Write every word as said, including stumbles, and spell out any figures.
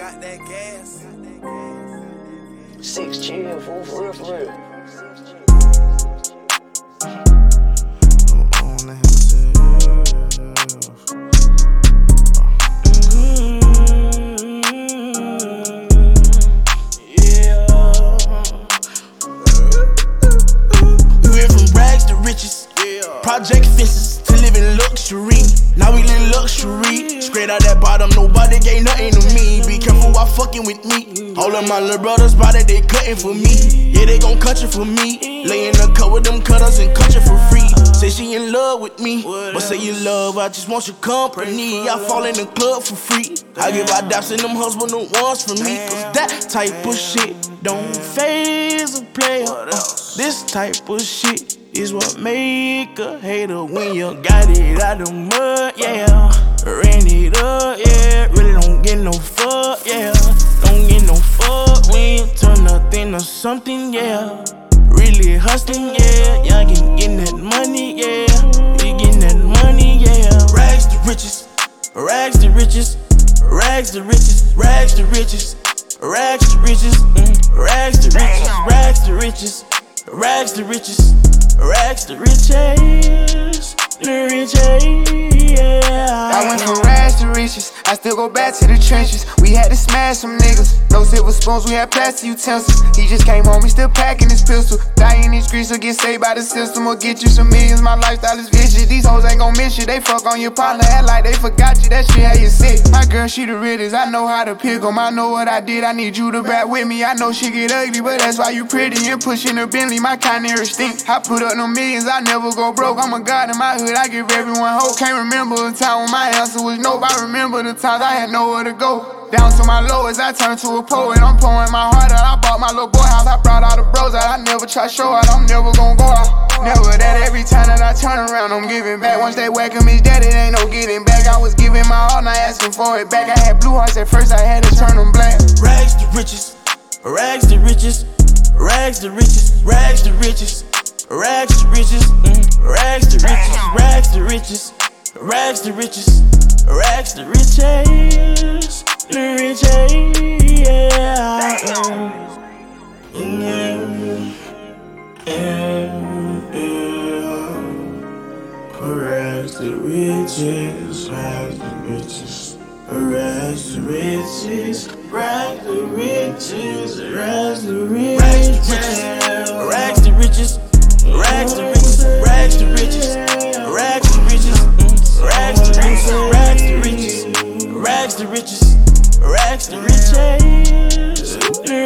Got that gas. Six chill, fool, for real, for real. On himself. Yeah. We went from rags to riches, yeah. Project fences to living luxury. Now we live luxury. Straight out that bottom, nobody gave nothing to me. Be careful while fucking with me. All of my little brothers body, they cutting for me. Yeah, they gon' cut you for me. Lay in the cut with them cutters and cut you for free. Say she in love with me, but say you love, I just want your company. I fall in the club for free. I give out daps and them husband the ones for me. Cause that type of shit don't phase a player. Uh, this type of shit is what make a hater when you got it out the mud, yeah. Ran it up, yeah. Really don't get no fuck, yeah. Don't get no fuck when you turn nothing to something, yeah. Really hustling, yeah. Y'all getting, getting that money, yeah. We getting that money, yeah. Rags to riches, rags to riches, rags to riches, rags to riches, rags to riches, mm. rags to riches, rags to riches, rags to riches, rags to riches, the riches, yeah. I went from rags to riches, I still go back to the trenches. We had to smash some niggas, no silver spoons, we had plastic utensils. He just came home, he still packing his pistol. Die in these streets or get saved by the system, or get you some millions. My lifestyle is vicious, these hoes ain't gon' miss you. They fuck on your partner, act like they forgot you, that shit how you sick. My girl, she the realest, I know how to pick 'em. I know what I did, I need you to back with me. I know she get ugly, but that's why you pretty. And pushing her Bentley, my kind of stink. I put up no millions, I never go broke. I'm a god in my hood, I give everyone hope. Can't remember a time when my answer was nope. I remember the times I had nowhere to go. Down to my lowest, I turned to a poet. I'm pouring my heart out, I bought my little boy house. I brought all the bros out, I never try show out. I'm never gon' go out. Never that, every time that I turn around, I'm giving back. Once they whack him, his daddy ain't no getting back. I was giving my all, not asking for it back. I had blue hearts at first, I had to turn them black. Rags to riches, rags to riches, rags to riches, rags to riches, rags to riches, mm. rags to riches, rags to riches, rags to riches, rags to riches, the riches, yeah. Yeah. Yeah. Yeah. Rags to riches, rags to riches, rags to riches, rags to riches, rags to riches, rags to riches, rags to riches, rags to riches, rags to riches, rags to riches, rags to riches, rags to riches, rags to riches, rags to riches.